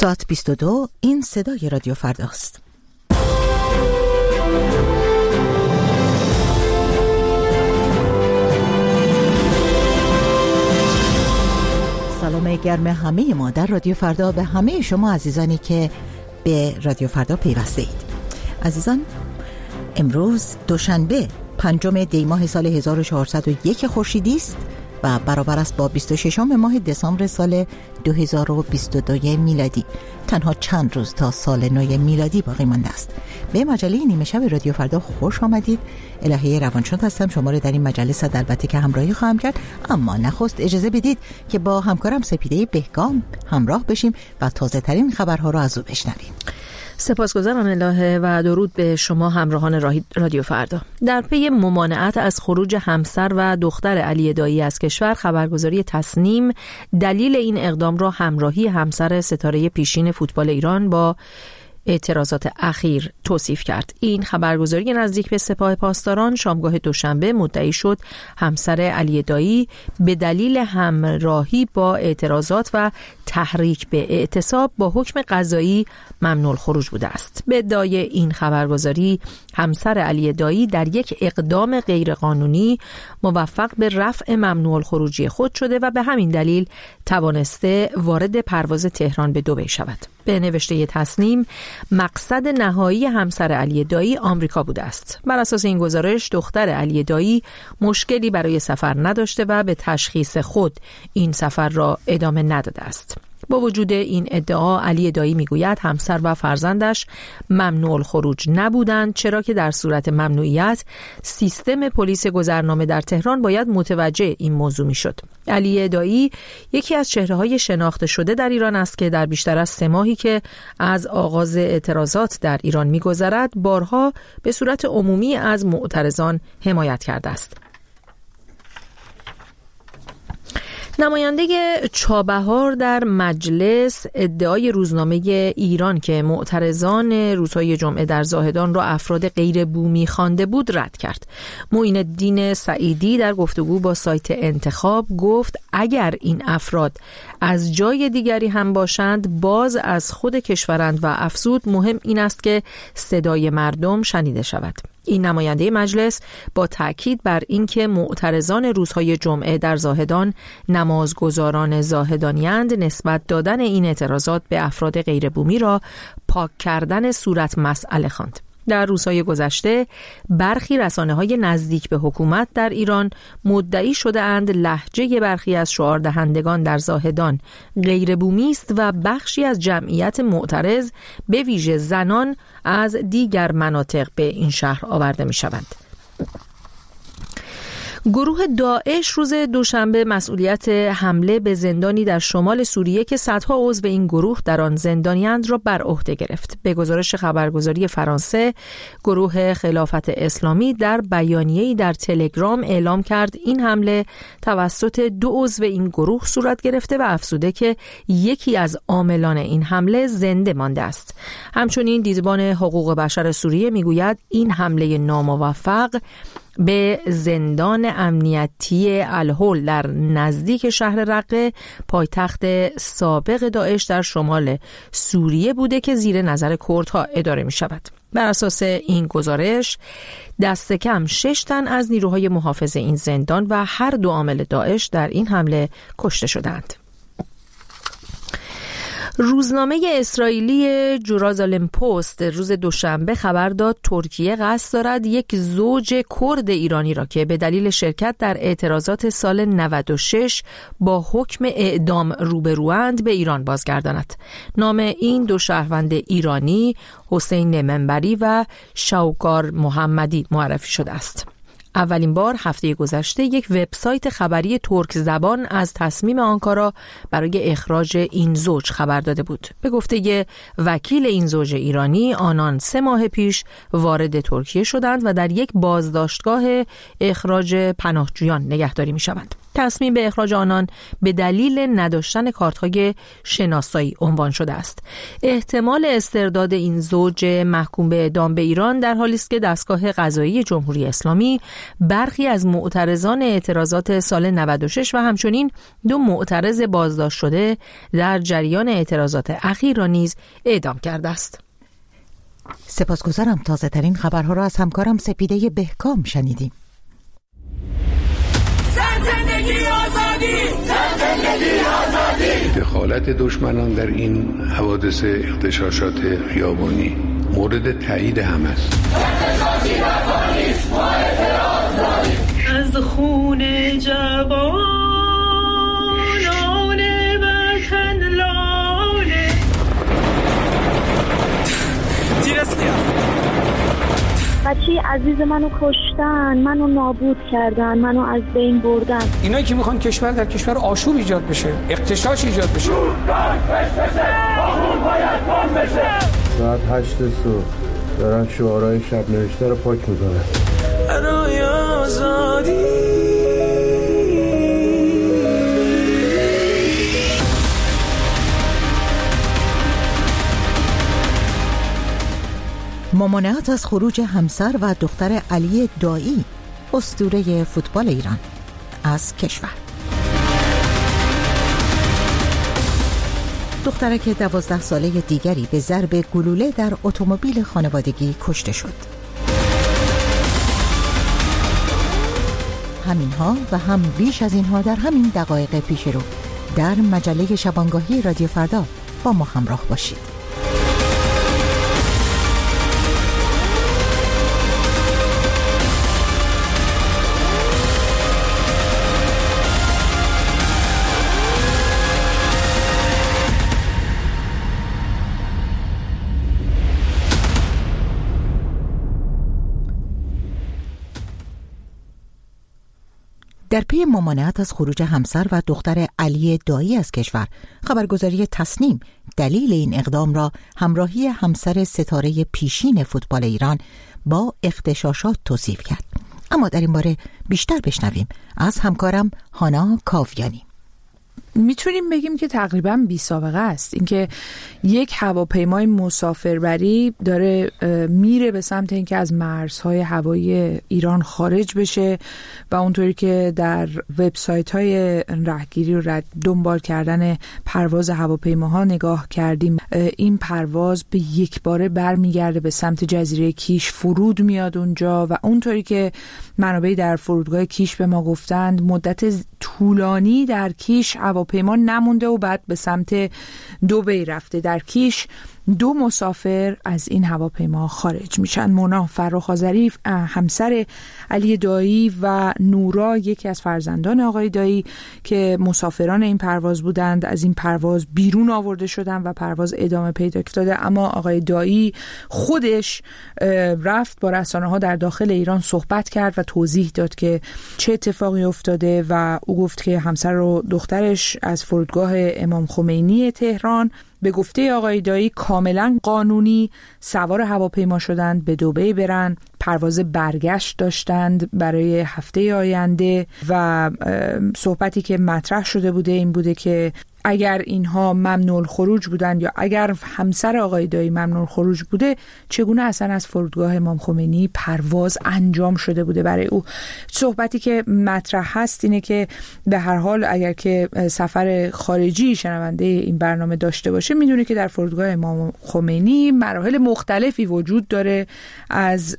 ساعت 22. این صدای رادیو فرداست. سلام گرم همه ما در رادیو فردا به همه شما عزیزانی که به رادیو فردا پیوسته اید. عزیزان، امروز دوشنبه 5 دی ماه سال 1401 خورشیدی است و برابر است با 26 ماه دسامبر سال 2022 میلادی. تنها چند روز تا سال نو میلادی باقی مانده است. به مجله نیمه شب رادیو فردا خوش آمدید. الهه روانشناس هستم، شما رو در این مجلس البته که همراهی خواهم کرد، اما نخست اجازه بدید که با همکارم سپیده بهگام همراه بشیم و تازه ترین خبرها رو از او بشنویم. سپاسگزارم الهه و درود به شما همراهان رادیو فردا. در پی ممانعت از خروج همسر و دختر علی دایی از کشور، خبرگزاری تصنیم دلیل این اقدام را همراهی همسر ستاره پیشین فوتبال ایران با اعتراضات اخیر توصیف کرد. این خبرگزاری نزدیک به سپاه پاسداران شامگاه دوشنبه مدعی شد همسر علی دایی به دلیل همراهی با اعتراضات و تحریک به اعتصاب با حکم قضایی ممنوع الخروج بوده است. به ادعای این خبرگزاری، همسر علی دایی در یک اقدام غیرقانونی موفق به رفع ممنوع الخروجی خود شده و به همین دلیل توانسته وارد پرواز تهران به دبی شود. به نوشته تصنیم، مقصد نهایی همسر علی دایی آمریکا بوده است. بر اساس این گزارش، دختر علی دایی مشکلی برای سفر نداشته و به تشخیص خود این سفر را ادامه نداده است. با وجود این ادعا، علی دایی میگوید همسر و فرزندش ممنوع الخروج نبودند، چرا که در صورت ممنوعیت سیستم پلیس گذرنامه در تهران باید متوجه این موضوع میشد. علی دایی یکی از چهره‌های شناخته شده در ایران است که در بیشتر از 3 ماهی که از آغاز اعتراضات در ایران میگذرد، بارها به صورت عمومی از معترضان حمایت کرده است. نماینده چابهار در مجلس ادعای روزنامه ایران که معترضان روزهای جمعه در زاهدان را افراد غیر بومی خوانده بود رد کرد. معین الدین سعیدی در گفتگو با سایت انتخاب گفت اگر این افراد از جای دیگری هم باشند باز از خود کشورند و افزود مهم این است که صدای مردم شنیده شود. این نماینده مجلس با تأکید بر اینکه معترضان روزهای جمعه در زاهدان نمازگزاران زاهدانی‌اند، نسبت دادن این اعتراضات به افراد غیر بومی را پاک کردن صورت مسئله خواند. در روزهای گذشته برخی رسانه‌های نزدیک به حکومت در ایران مدعی شده اند لهجه برخی از شعاردهندگان در زاهدان غیر بومی است و بخشی از جمعیت معترض به ویژه زنان از دیگر مناطق به این شهر آورده می‌شوند. گروه داعش روز دوشنبه مسئولیت حمله به زندانی در شمال سوریه که صدها عضو این گروه در آن زندانی‌اند را بر عهده گرفت. به گزارش خبرگزاری فرانسه، گروه خلافت اسلامی در بیانیه‌ای در تلگرام اعلام کرد این حمله توسط 2 عضو این گروه صورت گرفته و افزوده که یکی از عاملان این حمله زنده مانده است. همچنین دیدبان حقوق بشر سوریه میگوید این حمله ناموفق به زندان امنیتی الهول در نزدیک شهر رقه، پایتخت سابق داعش در شمال سوریه بوده که زیر نظر کردها اداره می شود. بر اساس این گزارش دست کم 6 تن از نیروهای محافظ این زندان و هر 2 عامل داعش در این حمله کشته شدند. روزنامه اسرائیلی جرازالم پست روز دوشنبه خبر داد ترکیه قصد دارد یک زوج کرد ایرانی را که به دلیل شرکت در اعتراضات سال 96 با حکم اعدام روبروند به ایران بازگرداند. نام این 2 شهروند ایرانی حسین منبری و شوکار محمدی معرفی شده است. اولین بار هفته گذشته یک وبسایت خبری ترک زبان از تصمیم آنکارا برای اخراج این زوج خبر داده بود. به گفته وکیل این زوج ایرانی، آنان 3 ماه پیش وارد ترکیه شدند و در یک بازداشتگاه اخراج پناهجویان نگهداری می شوند. تصمیم به اخراج آنان به دلیل نداشتن کارت‌های شناسایی عنوان شده است. احتمال استرداد این زوج محکوم به اعدام به ایران در حالی است که دستگاه قضایی جمهوری اسلامی برخی از معترضان اعتراضات سال 96 و همچنین 2 معترض بازداشت شده در جریان اعتراضات اخیر را نیز اعدام کرده است. سپاسگزارم. تازه ترین خبرها را از همکارم سپیده بهکام شنیدیم. زندگی آزادی! زندگی آزادی! دخالت دشمنان در این حوادث اغتشاشات خیابانی مورد تایید همه است. اغتشاشی نکنید، ما اعتراض داریم. از خون جوانان وطن لاله بچه عزیز منو کشتن، منو نابود کردن، منو از بین بردن. اینایی که میخوان کشور در کشور آشوب ایجاد بشه، اغتشاش ایجاد بشه. ساعت 8 صبح دارن شعارهای شب نوشته رو پاک میکنن. برای آزادی. ممانعت از خروج همسر و دختر علی دایی، اسطوره فوتبال ایران، از کشور. دخترک 12 ساله دیگری به ضرب گلوله در اتومبیل خانوادگی کشته شد. همینها و هم بیش از اینها در همین دقایق پیش رو در مجله شبانگاهی رادیو فردا با ما همراه باشید. در پی ممانعت از خروج همسر و دختر علی دایی از کشور، خبرگزاری تصنیم دلیل این اقدام را همراهی همسر ستاره پیشین فوتبال ایران با اغتشاشات توصیف کرد. اما در این باره بیشتر بشنویم از همکارم هانا کاویانی. میتونیم بگیم که تقریباً بی سابقه است. اینکه یک هواپیمای مسافربری داره میره به سمت اینکه از مرزهای هوایی ایران خارج بشه و اونطوری که در وبسایت‌های راهگیری و دنبال کردن پرواز هواپیماها نگاه کردیم، این پرواز به یک باره برمیگرده به سمت جزیره کیش، فرود میاد اونجا و اونطوری که منابعی در فرودگاه کیش به ما گفتند مدت طولانی در کیش هواپیما نمونده و بعد به سمت دبی رفته. در کیش 2 مسافر از این هواپیما خارج میشن. مونا فرخ آذری همسر علی دایی و نورا یکی از فرزندان آقای دایی که مسافران این پرواز بودند از این پرواز بیرون آورده شدن و پرواز ادامه پیدا افتاده. اما آقای دایی خودش رفت با رسانه‌ها در داخل ایران صحبت کرد و توضیح داد که چه اتفاقی افتاده و او گفت که همسر و دخترش از فرودگاه امام خمینی تهران به گفته آقای دایی کاملا قانونی سوار هواپیما شدند به دبی برن. پرواز برگشت داشتند برای هفته آینده و صحبتی که مطرح شده بوده این بوده که اگر اینها ممنوع الخروج بودند یا اگر همسر آقای دایی ممنوع الخروج بوده چگونه اصلا از فرودگاه امام خمینی پرواز انجام شده بوده برای او. صحبتی که مطرح هست اینه که به هر حال اگر که سفر خارجی شنونده این برنامه داشته باشه میدونه که در فرودگاه امام خمینی مراحل مختلفی وجود داره از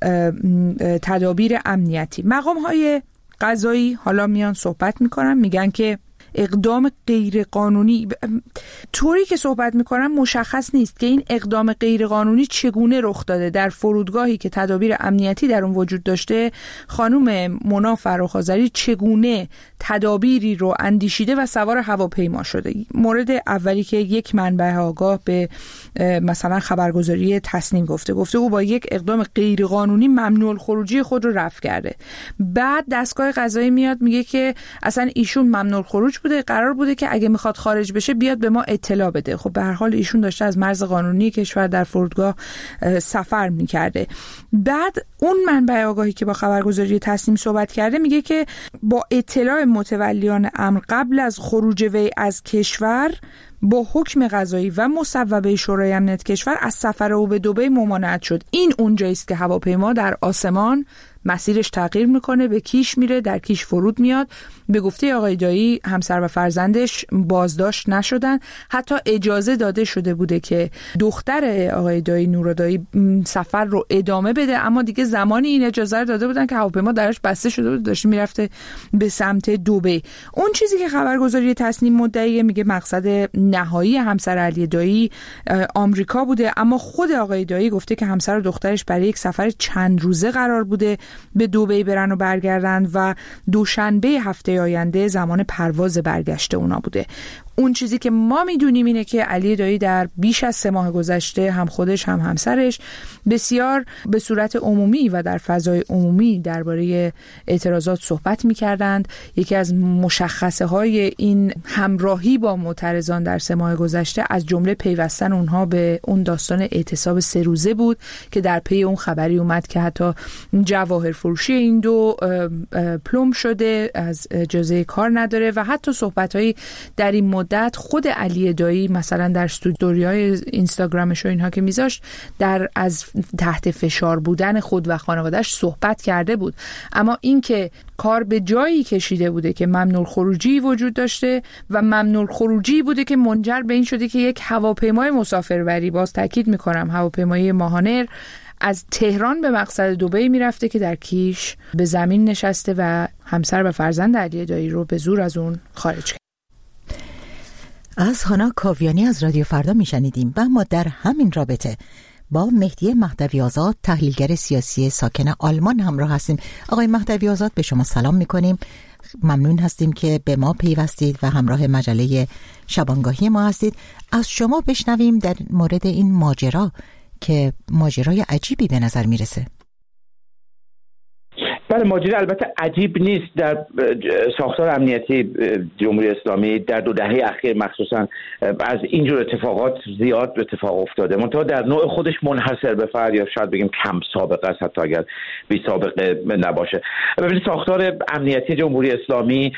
تدابیر امنیتی. مقام‌های قضایی حالا میان صحبت میکنن، میگن که اقدام غیر قانونی، طوری که صحبت میکنن مشخص نیست که این اقدام غیر قانونی چگونه رخ داده. در فرودگاهی که تدابیر امنیتی در اون وجود داشته خانم مونا فرخ آذری چگونه تدابیری رو اندیشیده و سوار هواپیما شده. مورد اولی که یک منبع آگاه به مثلا خبرگزاری تصنیم گفته او با یک اقدام غیر قانونی ممنوع الخروجی خود رو رفع کرده. بعد دستگاه قضایی میاد میگه که اصلا ایشون ممنوع الخروج بوده، قرار بوده که اگه میخواد خارج بشه بیاد به ما اطلاع بده. خب به هر حال ایشون داشته از مرز قانونی کشور در فرودگاه سفر میکرده. بعد اون منبع آگاهی که با خبرگزاری تصنیم صحبت کرده میگه که با اطلاع متولیان امر قبل از خروج وی از کشور با حکم قضایی و مصوبه شورای امنیت کشور از سفر او به دبی ممانعت شد. این اونجایی است که هواپیما در آسمان مسیرش تغییر میکنه، به کیش میره، در کیش فرود میاد. به گفته آقای دایی همسر و فرزندش بازداشت نشدن، حتی اجازه داده شده بوده که دختر آقای دایی نورا دایی سفر رو ادامه بده، اما دیگه زمانی این اجازه رو داده بودن که هواپیما درش بسته شده بود، داشته میرفته به سمت دبی. اون چیزی که خبرگزاری تصنیم مدعیه میگه مقصد نهایی همسر علی دایی آمریکا بوده، اما خود آقای دایی گفته که همسر و دخترش برای یک سفر چند روزه قرار بوده به دبی برن و برگردن و دوشنبه هفته آینده زمان پرواز برگشت اونا بوده. اون چیزی که ما میدونیم اینه که علی دایی در بیش از 3 ماه گذشته هم خودش هم همسرش بسیار به صورت عمومی و در فضای عمومی درباره اعتراضات صحبت میکردند. یکی از مشخصه های این همراهی با معترضان در 3 ماه گذشته از جمله پیوستن اونها به اون داستان اعتصاب 3 روزه بود که در پی اون خبری اومد که حتی جواهر فروشی این دو پلم شده، از اجازه کار نداره و حتی صحبت‌هایی در این مدت خود علی دایی مثلا در استوری‌های اینستاگرامش و اینها که میذاشت در از تحت فشار بودن خود و خانواده‌اش صحبت کرده بود. اما این که کار به جایی کشیده بوده که ممنوع خروجی وجود داشته و ممنوع خروجی بوده که منجر به این شده که یک هواپیمای مسافربری، باز تاکید میکنم هواپیمای ماهانر، از تهران به مقصد دبی میرفته که در کیش به زمین نشسته و همسر و فرزند علی دایی رو به زور از اون خارج کرد. از هانا کاویانی از رادیو فردا میشنیدیم. و ما در همین رابطه با مهدی مهدوی آزاد، تحلیلگر سیاسی ساکن آلمان همراه هستیم. آقای مهدوی آزاد، به شما سلام میکنیم. ممنون هستیم که به ما پیوستید و همراه مجله شبانگاهی ما هستید. از شما بشنویم در مورد این ماجرا که ماجرای عجیبی به نظر میرسه. بله، ماجرا البته عجیب نیست. در ساختار امنیتی جمهوری اسلامی در 2 دهه اخیر مخصوصا از اینجور اتفاقات زیاد اتفاق افتاده، منتها در نوع خودش منحصر به فرد یا شاید بگیم کم سابقه است، حتی اگر بی سابقه نباشه. ببینید ساختار امنیتی جمهوری اسلامی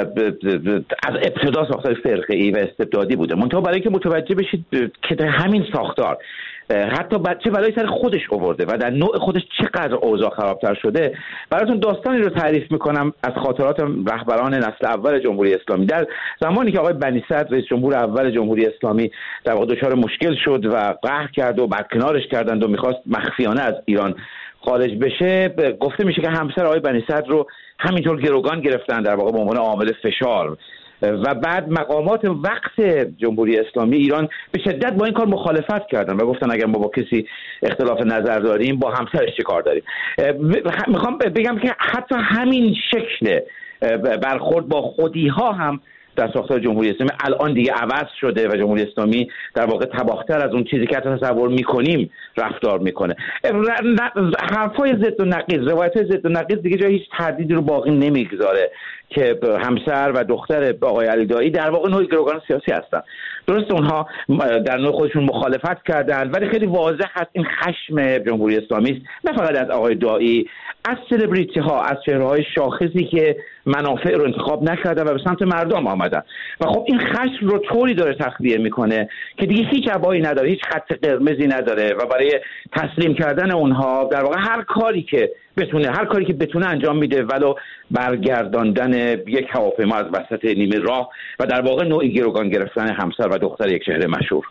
از ابتدا ساختار فرقه‌ای و استبدادی بوده، منتها برای اینکه متوجه بشید که همین ساختار حتی بچه بلای سر خودش آورده و در نوع خودش چقدر اوضاع خرابتر شده، براتون داستانی رو تعریف میکنم از خاطرات رهبران نسل اول جمهوری اسلامی. در زمانی که آقای بنی صدر رئیس جمهور اول جمهوری اسلامی در واقع دچار مشکل شد و قهر کرد و برکنارش کردند و میخواست مخفیانه از ایران خارج بشه، گفته میشه که همسر آقای بنی صدر رو همینطور گروگان گرفتن، در واقع به عنوان عامل فشار. و بعد مقامات وقت جمهوری اسلامی ایران به شدت با این کار مخالفت کردن و گفتن اگر ما با کسی اختلاف نظر داریم با همسرش چه کار داریم. میخوام بگم که حتی همین شکل برخورد با خودی ها هم در ساختار جمهوری اسلامی الان دیگه عوض شده و جمهوری اسلامی در واقع تباهتر از اون چیزی که تصور میکنیم رفتار میکنه. حرفای ضد و نقیض، روایت‌های ضد و نقیض دیگه جای هیچ تردیدی رو باقی نمیگذاره که همسر و دختر آقای علی دایی در واقع نوعی گروگان سیاسی هستن. درست اونها در نوع خودشون مخالفت کردن، ولی خیلی واضح هست این خشم جمهوری اسلامی است، نه فقط از آقای دایی، از سلبریتی ها، از چهره‌های شاخصی که منافع رو انتخاب نکردن و به سمت مردم آمدن. و خب این خشم رو طوری داره تخلیه میکنه که دیگه هیچ ابایی نداره، هیچ خط قرمزی نداره و برای تسلیم کردن اونها در واقع هر کاری که بتونه انجام میده، ولو برگرداندن یک هواپیما از وسط نیمه راه و در واقع نوعی گروگان گرفتن همسر و دختر یک شهر مشهور.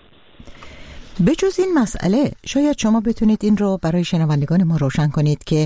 بجز این مسئله شاید شما بتونید این رو برای شنوندگان ما روشن کنید که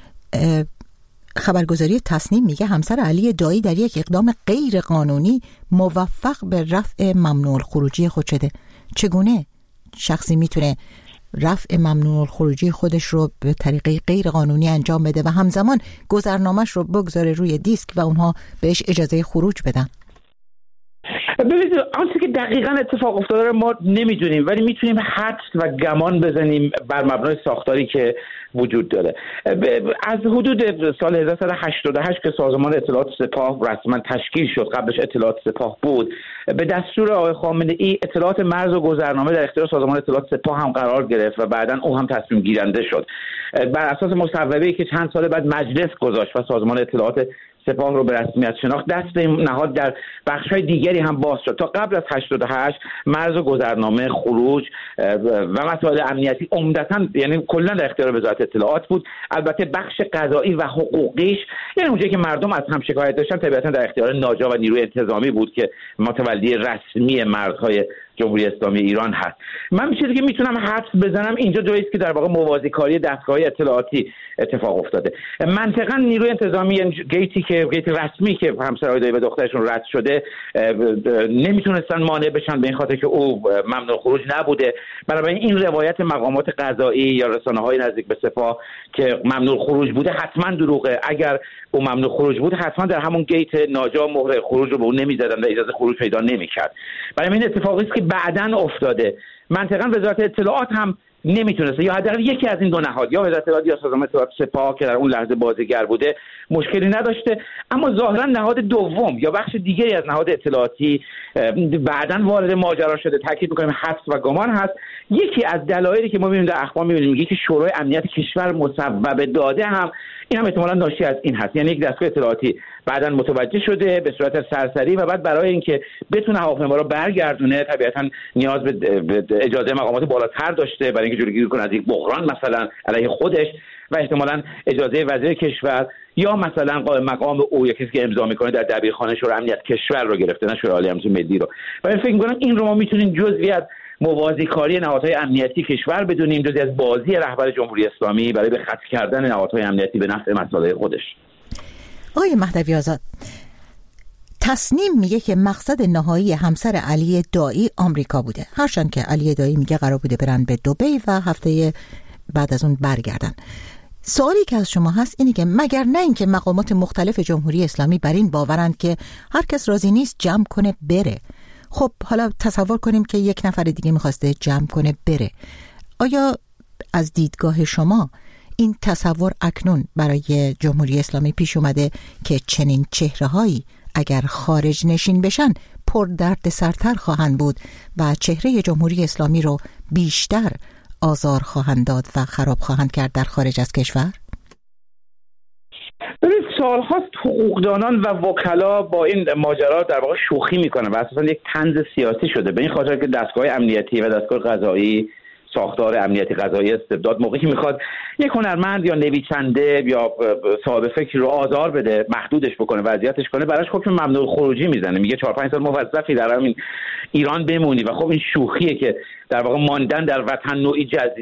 خبرگزاری تصنیم میگه همسر علی دایی در یک اقدام غیر قانونی موفق به رفع ممنوع خروجی خود شده. چگونه شخصی میتونه رفع ممنوع خروجی خودش رو به طریقه غیر قانونی انجام بده و همزمان گذرنامه‌اش رو بگذاره روی دیسک و اونها بهش اجازه خروج بدن؟ ببینید آنچه که دقیقاً اتفاق افتاده ما نمیدونیم، ولی میتونیم حدس و گمان بزنیم بر مبنای ساختاری که وجود داره. از حدود سال 1388 که سازمان اطلاعات سپاه رسما تشکیل شد، قبلش اطلاعات سپاه بود، به دستور آقای خامنه‌ای اطلاعات مرز و گذرنامه در اختیار سازمان اطلاعات سپاه هم قرار گرفت و بعداً او هم تصمیم گیرنده شد. بر اساس مصوبه‌ای که چند سال بعد مجلس گذاشت و سازمان اطلاعات سپاه رو به رسمیت شناخت، دست نهاد در بخش‌های دیگری هم باز شد. تا قبل از 88 مرز و گذرنامه، خروج و مسائل امنیتی عمدتاً یعنی کلاً در اختیار وزارت اطلاعات بود. البته بخش قضایی و حقوقیش یعنی اونجایی که مردم از هم شکایت داشتن طبیعتاً در اختیار ناجا و نیروی انتظامی بود که متولی رسمی مرزهای جمهوری اسلامی ایران هست. من چیزی که میتونم حدس بزنم اینجا جایی است که در واقع موازی کاری دستگاه اطلاعاتی اتفاق افتاده. منطقاً نیروی انتظامی یعنی گیت رسمی که همسرای دایی و دخترشون رد شده نمیتونستن مانع بشن به این خاطر که او ممنوع خروج نبوده. بنابراین این روایت مقامات قضایی یا رسانه‌های نزدیک به سپاه که ممنوع خروج بوده حتما دروغه. اگر او ممنوع خروج بود حتما در همون گیت ناجا مهر خروج رو به اون نمیزدن و اجازه خروج پیدا نمیکرد. برای این اتفاقی است که بعداً افتاده. منطقاً وزارت اطلاعات هم نمیتونسته یا حداقل یکی از این دو نهاد یا وزارت اطلاعات یا سازمان اطلاعات سپاه که در اون لحظه بازیگر بوده مشکلی نداشته، اما ظاهرا نهاد دوم یا بخش دیگری از نهاد اطلاعاتی بعداً وارد ماجرا شده. تاکید می‌کنیم حدس و گمان هست. یکی از دلایلی که ما می‌بینیم در اخبار می‌بینیم میگه که شورای امنیت کشور مصوبه داده هم این هم احتمالاً ناشی از این هست. یعنی یک دستگاه اطلاعاتی بعداً متوجه شده به صورت سرسری و بعد برای اینکه بتونه هواپیما رو برگردونه طبیعتاً نیاز به اجازه مقامات بالاتر داشته برای اینکه جلوگیری کنه از یک بحران مثلا علیه خودش و احتمالاً اجازه وزیر کشور یا مثلا مقام او یا کسی که امضا میکنه در دبیرخانه شورای امنیت کشور رو گرفته، نه شورای عالی امنیت ملی رو. و فکر می‌کنم این رو ما میتونیم جزئی از موازی کاری نهادهای امنیتی کشور بدونیم، جزئی از بازی رهبر جمهوری اسلامی برای به خط کردن نهادهای امنیتی به نفع مصالح خودش. آقای مهدوی آزاد، تصنیم میگه که مقصد نهایی همسر علی دایی آمریکا بوده، هرچند که علی دایی میگه قرار بوده برن به دبی و هفته بعد از اون برگردن. سوالی که از شما هست اینه که مگر نه اینکه مقامات مختلف جمهوری اسلامی بر این باورند که هر کس راضی نیست جمع کنه بره. خب حالا تصور کنیم که یک نفر دیگه میخواسته جمع کنه بره. آیا از دیدگاه شما این تصور اکنون برای جمهوری اسلامی پیش اومده که چنین چهره‌هایی اگر خارج نشین بشن پر درد سرتر خواهند بود و چهره جمهوری اسلامی رو بیشتر آزار خواهند داد و خراب خواهند کرد در خارج از کشور؟ ببینید سال‌هاست حقوقدانان و وکلا با این ماجرا در واقع شوخی میکنن و اساساً یک طنز سیاسی شده به این خاطر که دستگاه امنیتی و دستگاه قضایی ساختار امنیتی قضایی استبداد موقعی میخواد یک هنرمند یا نویسنده یا صاحب فکری رو آزار بده، محدودش بکنه، وضعیتش کنه، براش حکم ممنوع خروجی میزنه، میگه 4-5 سال موظفی در همین ایران بمونی و خب این شوخیه که در واقع ماندن در وطن نوعی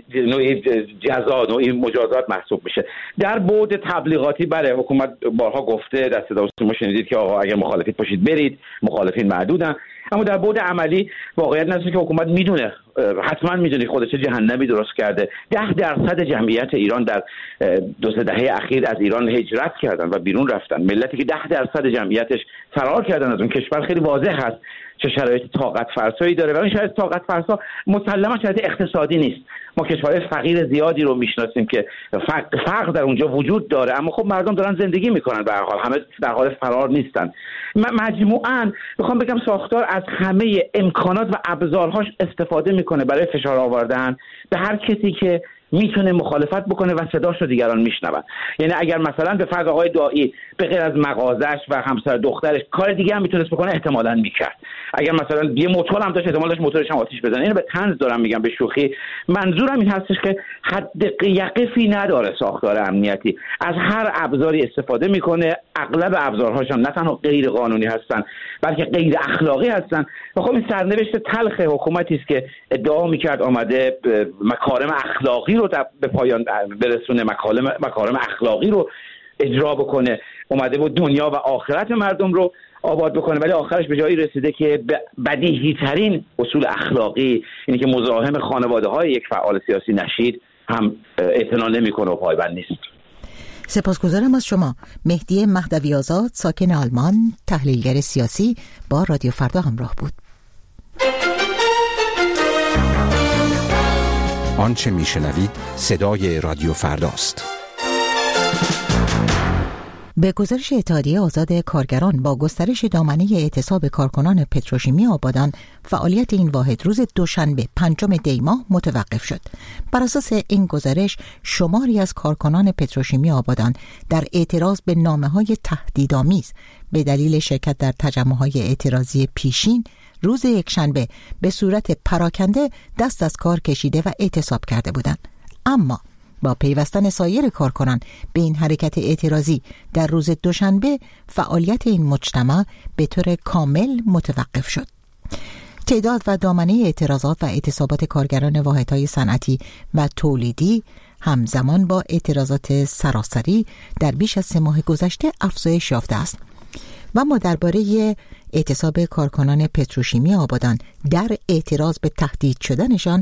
جزا نوعی مجازات محسوب میشه. در بعد تبلیغاتی بله حکومت بارها گفته، در صدا و سیما شنیدید که آقا اگر مخالفید پاشید برید، مخالفین محدودن، اما در بعد عملی واقعیت نشه که حکومت میدونه، حتما میدونه خودش چه جهنمی درست کرده. 10% جمعیت ایران در 2-3 دهه اخیر از ایران هجرت کردن و بیرون رفتن. ملتی که 10% جمعیتش فرار کردن از اون کشور خیلی واضح هست چه شرایط طاقت فرسایی داره و این شرایط طاقت فرسا مسلما شرایط اقتصادی نیست. ما کشورهای فقیر زیادی رو میشناسیم که فقر در اونجا وجود داره، اما خب مردم دارن زندگی میکنن، به هر حال همه در حال فرار نیستن. مجموعاً میخوام بگم ساختار از همه امکانات و ابزارهاش استفاده میکنه برای فشار آوردن به هر کسی که میتونه مخالفت بکنه و صداش رو دیگران میشنون. یعنی اگر مثلا به فرض آقای دایی به غیر از مغازش و همسر دخترش کار دیگه هم میتونست بکنه احتمالاً میکرد. اگر مثلا یه موتور هم داشت احتمال داشت موتورش هم آتیش بزنه. اینو به طنز دارم میگم، به شوخی. منظورم این هستش که حد یقفی نداره ساختار امنیتی، از هر ابزاری استفاده میکنه. اغلب ابزارهاش هم نه تنها غیر قانونی هستن بلکه غیر اخلاقی هستن. و خب این سرنوشت تلخ حکومتی است که ادعا میکرد آمده مکارم اخلاقی رو به پایان برسونه، مکارم اخلاقی رو اجرا بکنه، اومده بود دنیا و آخرت مردم رو آباد بکنه، ولی آخرش به جایی رسیده که بدیهی ترین اصول اخلاقی اینه که مزاحم خانواده های یک فعال سیاسی نشید هم اعتنا نمیکنه و پایبند نیست. سپاسگزارم از شما. مهدی مهدوی آزاد، ساکن آلمان، تحلیلگر سیاسی، با رادیو فردا همراه بود. آنچه میشنوید صدای رادیو فرداست. به گزارش اتحادیه آزاد کارگران، با گسترش دامنه اعتصاب کارکنان پتروشیمی آبادان، فعالیت این واحد روز دوشنبه 5 دی ماه متوقف شد. بر اساس این گزارش، شماری از کارکنان پتروشیمی آبادان در اعتراض به نامه‌های تهدیدآمیز به دلیل شرکت در تجمع‌های اعتراضی پیشین روز یکشنبه به صورت پراکنده دست از کار کشیده و اعتصاب کرده بودند. اما با پیوستن سایر کارکنان به این حرکت اعتراضی در روز دوشنبه، فعالیت این مجتمع به طور کامل متوقف شد. تعداد و دامنه اعتراضات و اعتصابات کارگران واحدهای صنعتی و تولیدی همزمان با اعتراضات سراسری در بیش از 3 ماه گذشته افزایش یافته است. و ما درباره اعتصاب کارکنان پتروشیمی آبادان در اعتراض به تهدید شدنشان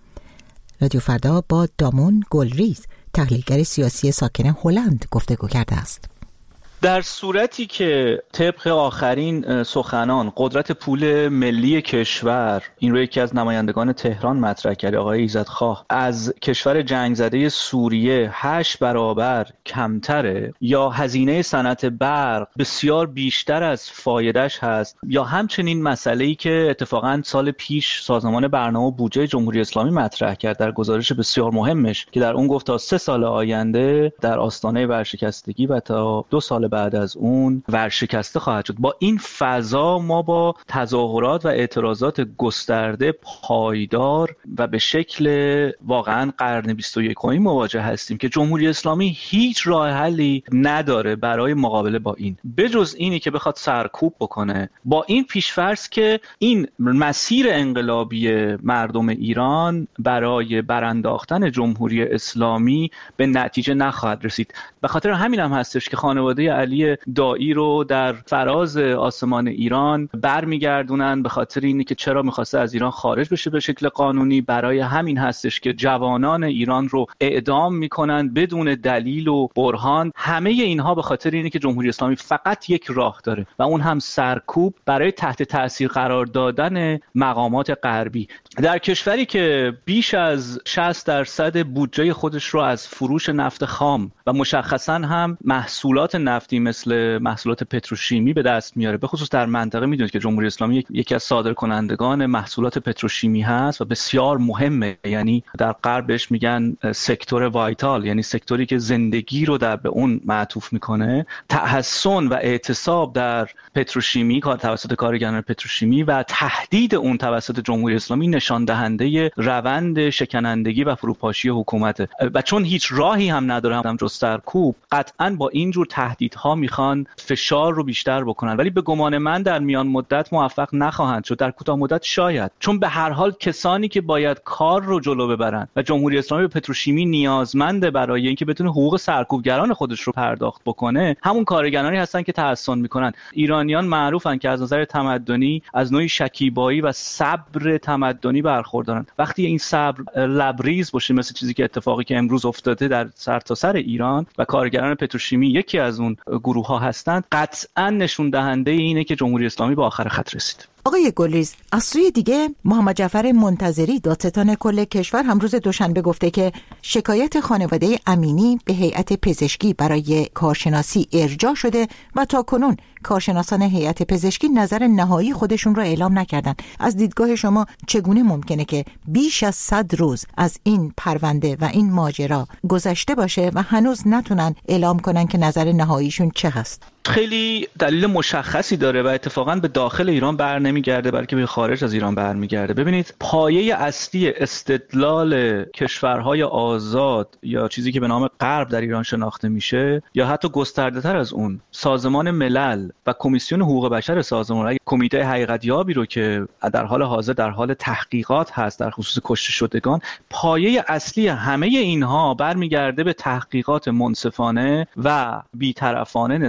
رادیو فردا با دامون گلریز، تحلیلگر سیاسی ساکن هلند، گفتگو کرده است. در صورتی که طبق آخرین سخنان قدرت پول ملی کشور، این رو یکی از نمایندگان تهران مطرح کرد، آقای ایزدخواه، از کشور جنگ زده سوریه 8 برابر کمتره، یا هزینه صنعت برق بسیار بیشتر از فایدهش هست، یا همچنین مسئله‌ای که اتفاقا سال پیش سازمان برنامه و بودجه جمهوری اسلامی مطرح کرد در گزارش بسیار مهمش که در اون گفت تا 3 سال آینده در آستانه ورشکستگی و تا 2 سال بعد از اون ورشکسته خواهد شد. با این فضا ما با تظاهرات و اعتراضات گسترده، پایدار و به شکل واقعا قرن 21 مواجه هستیم که جمهوری اسلامی هیچ راه حلی نداره برای مقابله با این، بجز اینی که بخواد سرکوب بکنه با این پیش‌فرض که این مسیر انقلابی مردم ایران برای برانداختن جمهوری اسلامی به نتیجه نخواهد رسید. به خاطر همین هم هستش که خانواده علی دایی رو در فراز آسمان ایران برمیگردونن، به خاطر اینی که چرا میخواسته از ایران خارج بشه به شکل قانونی. برای همین هستش که جوانان ایران رو اعدام میکنن بدون دلیل و برهان. همه اینها به خاطر اینی که جمهوری اسلامی فقط یک راه داره و اون هم سرکوب برای تحت تاثیر قرار دادن مقامات غربی. در کشوری که بیش از 60% بودجه خودش رو از فروش نفت خام و مشخصاً هم محصولات نفتی مثل محصولات پتروشیمی به دست میاره، به خصوص در منطقه میدونید که جمهوری اسلامی یکی از صادرکنندگان محصولات پتروشیمی هست و بسیار مهمه. یعنی در غرب بهش میگن سکتور وایتال، یعنی سکتوری که زندگی رو به اون معطوف میکنه. تحسن و اعتصاب در پتروشیمی توسط کارگران پتروشیمی و تهدید اون توسط جمهوری اسلامی نشان دهنده روند شکنندگی و فروپاشی حکومته و چون هیچ راهی هم نداره جز سرکوب، قطعاً با اینجور تهدیدها میخوان فشار رو بیشتر بکنن، ولی به گمان من در میان مدت موفق نخواهند شد. در کوتاه مدت شاید، چون به هر حال کسانی که باید کار رو جلو ببرن و جمهوری اسلامی به پتروشیمی نیازمنده برای اینکه بتونه حقوق سرکوبگران خودش رو پرداخت بکنه، همون کارگرانی هستن که تحسن میکنن. ایرانیان معروفن که از نظر تمدنی از نوعی شکیبایی و صبر تمدنی برخوردارن. وقتی این صبر لبریز باشه، مثل چیزی که اتفاقی که امروز افتاده در سرتاسر ایران و کارگران پتروشیمی یکی از اون گروه ها هستند، قطعا نشون دهنده اینه که جمهوری اسلامی به آخر خط رسید. آقای گلریز، از سوی دیگه محمد جعفر منتظری، دادستان کل کشور، هم روز دوشنبه گفته که شکایت خانواده امینی به هیئت پزشکی برای کارشناسی ارجاع شده و تاکنون کارشناسان هیئت پزشکی نظر نهایی خودشون رو اعلام نکردن. از دیدگاه شما چگونه ممکنه که بیش از 100 روز از این پرونده و این ماجرا گذشته باشه و هنوز نتونن اعلام کنن که نظر نهاییشون چه هست؟ خیلی دلیل مشخصی داره و اتفاقاً به داخل ایران بر نمیگرده، بلکه به خارج از ایران برمیگرده. ببینید، پایه اصلی استدلال کشورهای آزاد یا چیزی که به نام غرب در ایران شناخته میشه، یا حتی گسترده‌تر از اون، سازمان ملل و کمیسیون حقوق بشر سازمان، کمیته حقیقت‌یابی رو که در حال حاضر در حال تحقیقات هست در خصوص کشته شدگان، پایه اصلی همه اینها برمیگرده به تحقیقات منصفانه و بی‌طرفانه نسبت به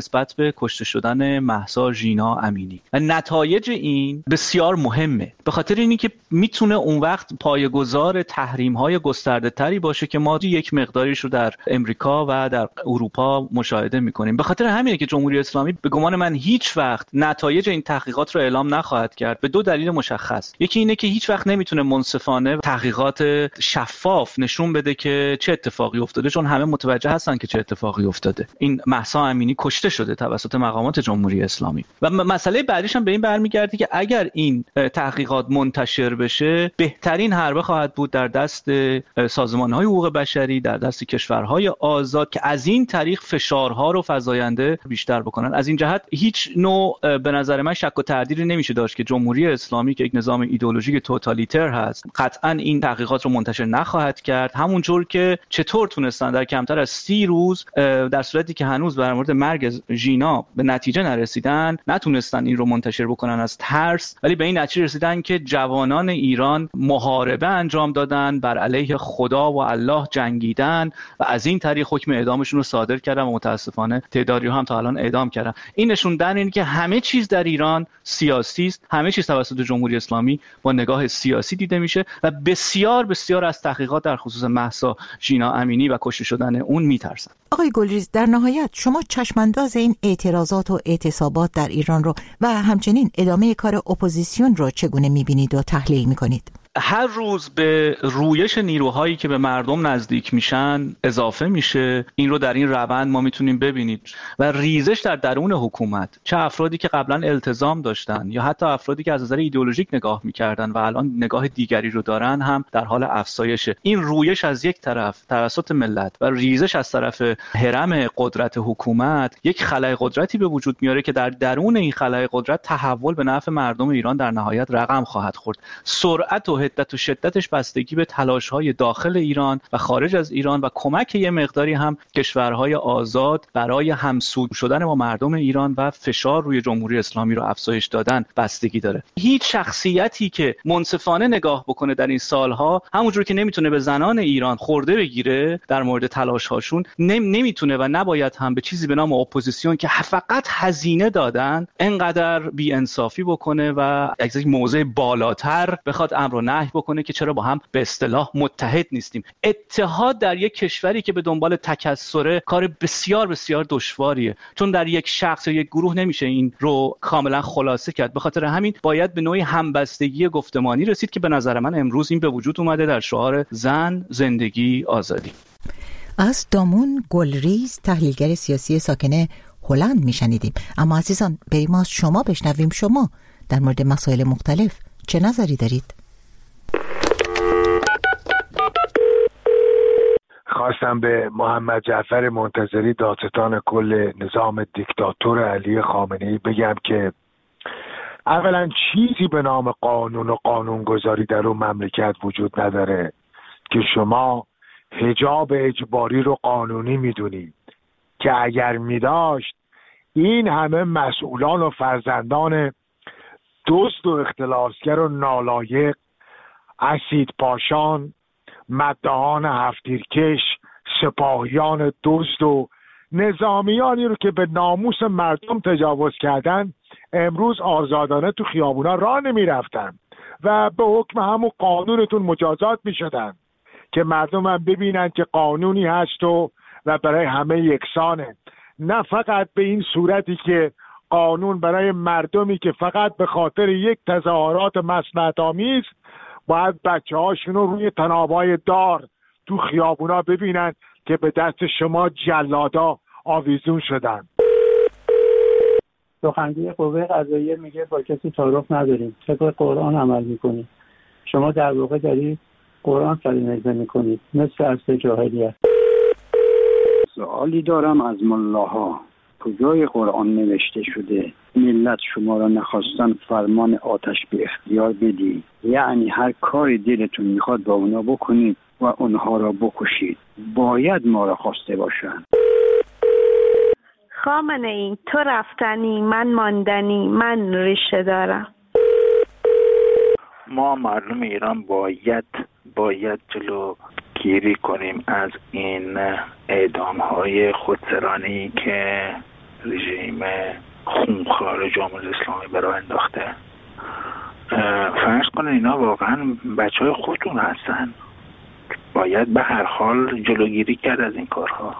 کشته شدن مهسا ژینا امینی و نتایج این بسیار مهمه، به خاطر اینی که میتونه اون وقت پایه‌گذار تحریم‌های گسترده‌تری باشه که ما یک مقداریش رو در امریکا و در اروپا مشاهده می‌کنیم. به خاطر همینه که جمهوری اسلامی به گمان من هیچ وقت نتایج این تحقیقات رو اعلام نخواهد کرد، به دو دلیل مشخص. یکی اینه که هیچ وقت نمیتونه منصفانه تحقیقات شفاف نشون بده که چه اتفاقی افتاده، چون همه متوجه هستن که چه اتفاقی افتاده. این مهسا امینی کشته شده توسط مقامات جمهوری اسلامی. و مسئله بعدیش هم به این برمیگرده که اگر این تحقیقات منتشر بشه، بهترین حربه خواهد بود در دست سازمان‌های حقوق بشری، در دست کشورهای آزاد که از این طریق فشارها رو فزاینده بیشتر بکنن. از این جهت هیچ نوع به نظر من شک و تردیدی نمیشه داشت که جمهوری اسلامی که یک نظام ایدئولوژیک توتالیتر هست، قطعاً این تحقیقات رو منتشر نخواهد کرد. همونجور که چطور تونستن در کمتر از 30 روز در صورتی که هنوز در مورد مرگ ژینا به نتیجه نرسیدن، نتونستن این رو منتشر بکنن از ترس، ولی به این نتیجه رسیدن که جوانان ایران محاربه انجام دادن، بر علیه خدا و الله جنگیدن و از این طریق حکم اعدامشون رو صادر کردن و متاسفانه تعدادی هم تا الان اعدام کردن. این نشوندن اینه که همه چیز در ایران سیاسی است، همه چیز توسط جمهوری اسلامی با نگاه سیاسی دیده میشه و بسیار بسیار از تحقیقات در خصوص مهسا ژینا امینی و کشته شدن اون میترسن. آقای گلریز، در نهایت شما چشمانداز این اعتراضات و اعتصابات در ایران رو و همچنین ادامه کار اپوزیسیون رو چگونه میبینید و تحلیل میکنید؟ هر روز به رویش نیروهایی که به مردم نزدیک میشن اضافه میشه. این رو در این روند ما میتونیم ببینید و ریزش در درون حکومت، چه افرادی که قبلا التزام داشتن یا حتی افرادی که از نظر ایدئولوژیک نگاه میکردن و الان نگاه دیگری رو دارن، هم در حال افزایشه. این رویش از یک طرف توسط ملت و ریزش از طرف هرم قدرت حکومت یک خلأ قدرتی به وجود میاره که در درون این خلأ قدرت تحول به نفع مردم ایران در نهایت رقم خواهد خورد. سرعت و حدت و شدتش بستگی به تلاش‌های داخل ایران و خارج از ایران و کمک یه مقداری هم کشورهای آزاد برای همسو شدن با مردم ایران و فشار روی جمهوری اسلامی رو افزایش دادن بستگی داره. هیچ شخصیتی که منصفانه نگاه بکنه در این سالها، همونجور که نمیتونه به زنان ایران خورده بگیره در مورد تلاش‌هاشون، نمیتونه و نباید هم به چیزی به نام اپوزیسیون که فقط هزینه دادن انقدر بی‌انصافی بکنه و از یک موضع بالاتر بخواد امر و نهی بکنه که چرا با هم به اصطلاح متحد نیستیم. اتحاد در یک کشوری که به دنبال تکثره کار بسیار بسیار دشواریه، چون در یک شخص یا یک گروه نمیشه این رو کاملا خلاصه کرد. به خاطر همین باید به نوعی همبستگی گفتمانی رسید که به نظر من امروز این به وجود اومده در شعار زن، زندگی، آزادی. از دامون گلریز، تحلیلگر سیاسی ساکن هلند میشنیدیم. اما عزیزان، بریم از شما بشنویم. شما در مورد مسائل مختلف چه نظری دارید؟ خواستم به محمد جعفر منتظری، دادستان کل نظام دیکتاتور علی خامنه‌ای بگم که اولا چیزی به نام قانون و قانونگذاری در اون مملکت وجود نداره که شما حجاب اجباری رو قانونی میدونید، که اگر میداشت این همه مسئولان و فرزندان دزد و اختلاسگر و نالایق، اسید پاشان، مدهان هفتیرکش، سپاهیان دزد و نظامیانی رو که به ناموس مردم تجاوز کردن امروز آزادانه تو خیابونا راه نمی رفتن و به حکم همون قانونتون مجازات می شدن، که مردم هم ببینن که قانونی هست و برای همه یکسانه، نه فقط به این صورتی که قانون برای مردمی که فقط به خاطر یک تظاهرات مصلحت‌آمیز باید بچه‌هاشون رو روی طناب‌های دار تو خیابونا ببینن که به دست شما جلادا آویزون شدن. سخنگوی قوه قضاییه میگه با کسی تعارف نداریم، طبق قرآن عمل میکنیم. شما در واقع دارید قرآن سرنوشت میکنید، مثل عصر جاهلیت. سوالی دارم از ملاها، کجای قرآن نوشته شده ملت شما را نخواستن فرمان آتش به اختیار بدید؟ یعنی هر کاری دلتون میخواد با اونا بکنید و اونها را بکشید، باید ما را خواسته باشن. خامنه‌ای، تو رفتنی، من ماندنی، من ریشه دارم. ما مردم ایران باید جلو گیری کنیم از این اعدام‌های خودسرانی که رژیم خونخوار جمهوری اسلامی برای انداخته. فرض کنید اینا واقعا بچهای خودتون هستن، باید به هر حال جلوگیری کرد از این کارها.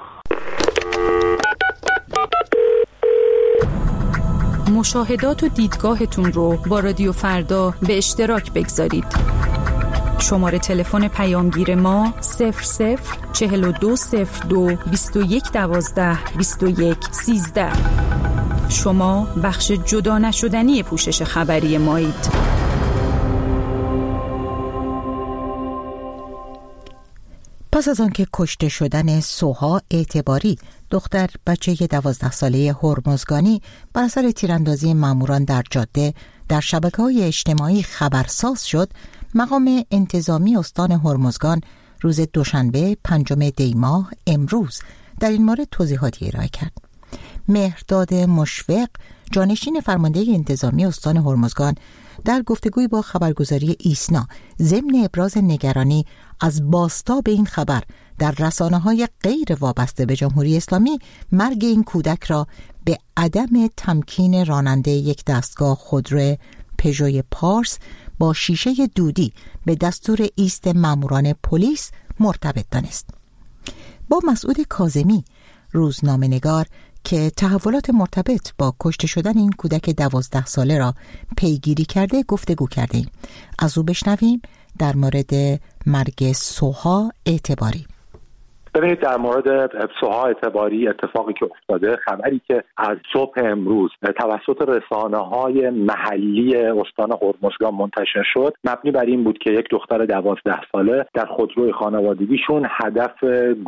مشاهدات و دیدگاهتون رو با رادیو فردا به اشتراک بگذارید. شماره تلفن پیامگیر ما 004202 2112 2113. شما بخش جدا نشدنی پوشش خبری مایید. پس از آنکه کشته شدن سوها اعتباری، دختر بچه 12 ساله هرمزگانی بر اثر تیراندازی ماموران در جاده در شبکه‌های اجتماعی خبرساز شد، مقام انتظامی استان هرمزگان روز دوشنبه 5 دی ماه امروز در این مورد توضیحاتی ارائه کرد. مهرداد مشفق، جانشین فرمانده انتظامی استان هرمزگان، در گفتگوی با خبرگزاری ایسنا ضمن ابراز نگرانی از بازتاب این خبر در رسانه‌های غیر وابسته به جمهوری اسلامی مرگ این کودک را به عدم تمکین راننده یک دستگاه خودرو پژو پارس با شیشه دودی به دستور ایست ماموران پلیس مرتبط دانست. با مسعود کاظمی، روزنامه‌نگار که تحولات مرتبط با کشته شدن این کودک 12 ساله را پیگیری کرده گفتگو کردیم. از او بشنویم در مورد مرگ سوها اعتباری. ببینید، در مورد سوها اعتباری اتفاقی که افتاده، خبری که از صبح امروز توسط رسانه‌های محلی استان هرمزگان منتشر شد مبنی بر این بود که یک دختر 12 ساله در خودروی خانوادگیشون هدف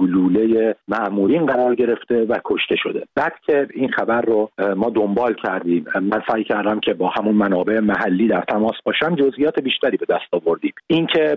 گلوله مأمورین قرار گرفته و کشته شده. بعد که این خبر رو ما دنبال کردیم، من سعی کردم که با همون منابع محلی در تماس باشم، جزئیات بیشتری به دست آوردیم. این که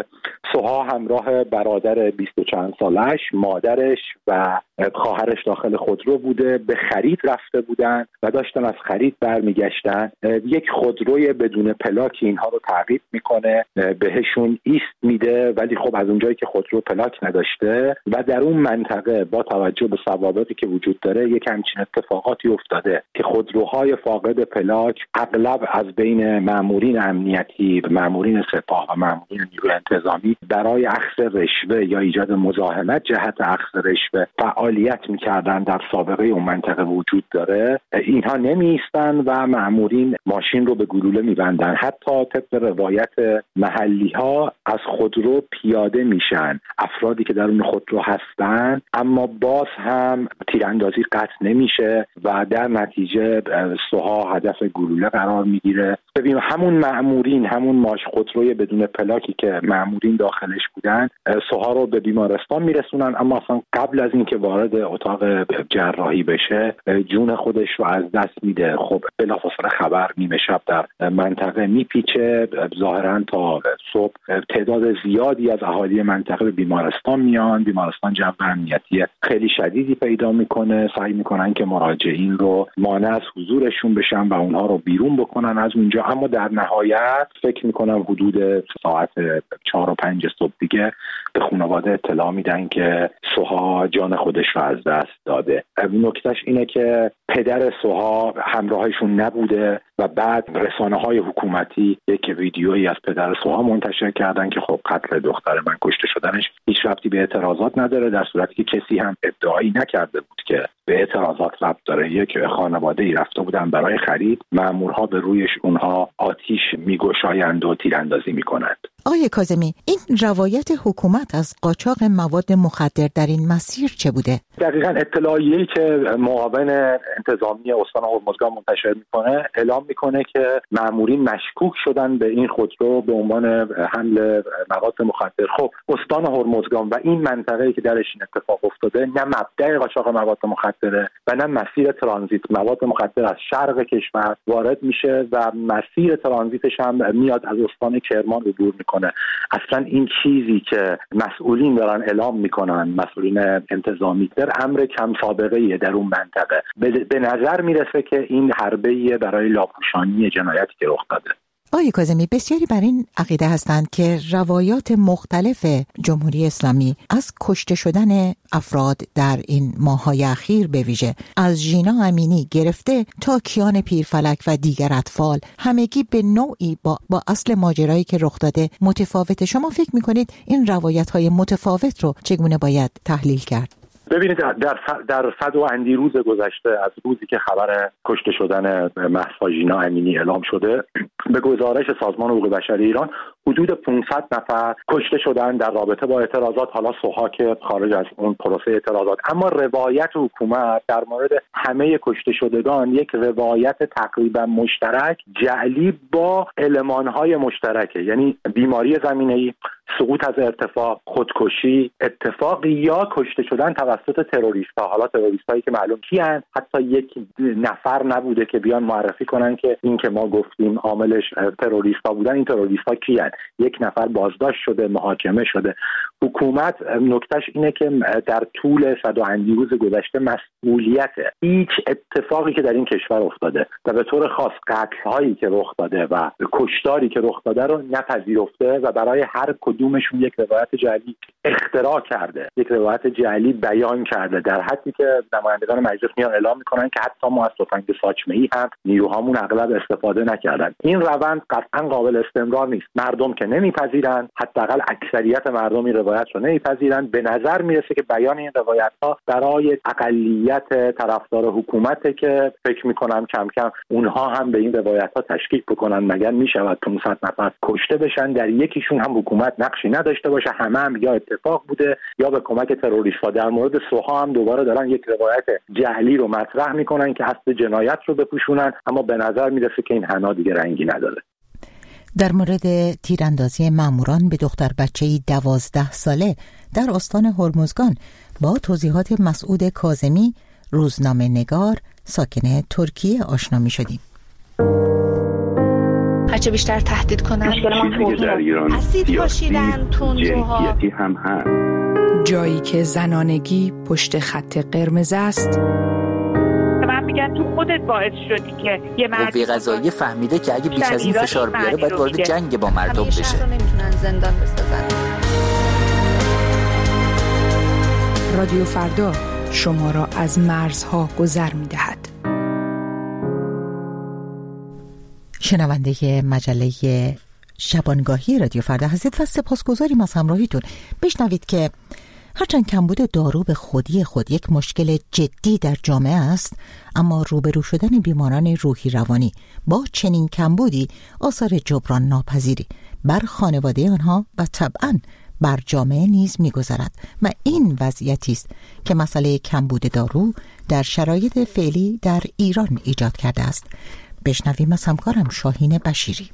سوها همراه برادر 20 و چند ساله، مادرش و خواهرش داخل خودرو بوده، به خرید رفته بودن و داشتن از خرید برمیگشتن. یک خودروی بدون پلاک اینها رو تعقیب میکنه، بهشون ایست میده، ولی خب از اونجایی که خودرو پلاک نداشته و در اون منطقه با توجه به سوابقی که وجود داره یک همچین اتفاقاتی افتاده که خودروهای فاقد پلاک اغلب از بین مامورین امنیتی، مامورین سپاه و مامورین نیروی انتظامی برای اخذ رشوه یا ایجاد مزاحمت جهت اخذ رشوه فعالیت میکردن در سابقه اون منطقه وجود داره. اینها نمیستن و مامورین ماشین رو به گلوله میبندن. حتی طبق روایت محلی ها از خودرو پیاده میشن افرادی که در اون خودرو هستن، اما باز هم تیراندازی قطع نمیشه و در نتیجه سوها هدف گلوله قرار میگیره. ببین، همون مامورین، همون خودروی بدون پلاکی که مامورین داخلش بودن، سوها رو به بیمارستان میرسونن، اما اصلا قبل از اینکه وارد اتاق جراحی بشه جون خودش رو از دست میده. خب بلافاصله خبر نیمه شب در منطقه میپیچه، ظاهرا تا صبح تعداد زیادی از اهالی منطقه به بیمارستان میان. بیمارستان جو امنیتی خیلی شدیدی پیدا میکنه، سعی میکنن که مراجعین رو مانع از حضورشون بشن و اونها رو بیرون بکنن از اونجا، اما در نهایت فکر میکنم حدود ساعت 4 و 5 صبح دیگه به خانواده اطلاع میدن که سوها جان خودش رو از دست داده. نکتهش اینه که پدر سوها همراهشون نبوده و بعد رسانه‌های حکومتی یک ویدیویی از پدر سوها منتشر کردن که خب قتل دختر من، کشته شدنش هیچ ربطی به اعتراضات نداره، در صورتی که کسی هم ادعایی نکرده بود که به اعتراضات ربط داره. یک خانواده‌ای رفته بودن برای خرید، مامورها به رویش اونها آتش میگشایند و تیراندازی میکنند. آقای کاظمی، این روایت حکومت از قاچاق مواد مخدر در این مسیر چه بوده؟ دقیقاً اطلاعیه‌ای که معاون انتظامی استان هرمزگان منتشر میکنه اعلام میکنه که مامورین مشکوک شدن به این خودرو به عنوان حمل مواد مخدر. خب استان هرمزگان و این منطقه‌ای که درش این اتفاق افتاده نه مبدأ قاچاق مواد مخدره و نه مسیر ترانزیت. مواد مخدر از شرق کشور وارد میشه و مسیر ترانزیتش هم میاد از استان کرمان عبور میکنه. اصلا این چیزی که مسئولین دارن اعلام میکنن، مسئولین انتظامی، در امر کم سابقه‌ای در اون منطقه به نظر میرسه که این حربه‌ای برای لاپوشانی جنایتی که رخ داده. آقای کاظمی، بسیاری بر این عقیده هستند که روایات مختلف جمهوری اسلامی از کشته شدن افراد در این ماه‌های اخیر به ویژه از ژینا امینی گرفته تا کیان پیرفلک و دیگر اطفال همگی به نوعی با اصل ماجرایی که رخ داده متفاوته. شما فکر می‌کنید این روایت‌های متفاوت رو چگونه باید تحلیل کرد؟ ببینید در 100 و اندی روز گذشته از روزی که خبر کشته شدن مهسا ژینا امینی اعلام شده، به گزارش سازمان حقوق بشر ایران حدود 500 نفر کشته شدن در رابطه با اعتراضات، حالا سوها که خارج از اون پروسه اعتراضات. اما روایت حکومت در مورد همه کشته شدگان یک روایت تقریبا مشترک جعلی با المان‌های مشترکه، یعنی بیماری زمینه‌ای، سقوط از ارتفاع، خودکشی، اتفاقی یا کشته شدن توسط تروریست‌ها. حالا تروریستایی که معلوم کیان، حتی یک نفر نبوده که بیان معرفی کنن که این که ما گفتیم عاملش تروریست‌ها بودن، این تروریست‌ها کیان. یک نفر بازداشت شده، محاکمه شده. حکومت نکتهش اینه که در طول 100 و اندی روز گذشته مسئولیت هیچ اتفاقی که در این کشور افتاده و به طور خاص قتل‌هایی که رخ داده و کشتاری که رخ داده رو نپذیرفته و برای هر کدومشون یک روایت جعلی اختراع کرده، یک روایت جعلی بیان کرده، در حدی که نمایندگان مجلس میان اعلام میکنن که حتی ما از تفنگ ساچمه‌ای هم نیروهامون اغلب استفاده نکردن. این روند قطعا قابل استمرار نیست. مردم که نمیپذیرن، حداقل اکثریت مردم این روایت رو نمیپذیرن. به نظر میرسه که بیان این روایت ها برای اقلیت طرفدار حکومته که فکر میکنم کم کم اونها هم به این روایت ها تشکیک بکنن. مگر میشود 500 نفر کشته بشن در یکیشون هم حکومت نقشی نداشته باشه؟ همه یا اتفاق بوده یا به کمک تروریست‌ها. در مورد سوها هم دوباره دارن یک روایت جعلی رو مطرح میکنن که اصل جنایت رو بپوشونن، اما به نظر میرسه که این حنا دیگه رنگی نداره. در مورد تیراندازی ماموران به دختر بچه‌ای 12 ساله در استان هرمزگان با توضیحات مسعود کاظمی، روزنامه نگار ساکن ترکیه آشنا می‌شدیم. هرچه بیشتر تهدید کنن در ایران اسید پاشیدن، تندروها هم هست. جایی که زنانگی پشت خط قرمز است. من میگن تو خودت باعث شدی که یه مرد قوه قضاییه فهمیده که اگه بیش از این فشار بیاره باید وارد جنگ با مردم بشه. نمیتونن زندان بسازن. رادیو فردا شما را از مرزها گذر میدهد. شنونده مجله شبانگاهی رادیو فردا هستید و سپاسگزاریم از همراهیتون. بشنوید که هرچند کمبود دارو به خودی خود یک مشکل جدی در جامعه است، اما روبرو شدن بیماران روحی روانی با چنین کمبودی آثار جبران ناپذیری بر خانواده آنها و طبعاً بر جامعه نیز می‌گذرد و این وضعیتی است که مسئله کمبود دارو در شرایط فعلی در ایران ایجاد کرده است. بشنویم از همکارم شاهین بشیری.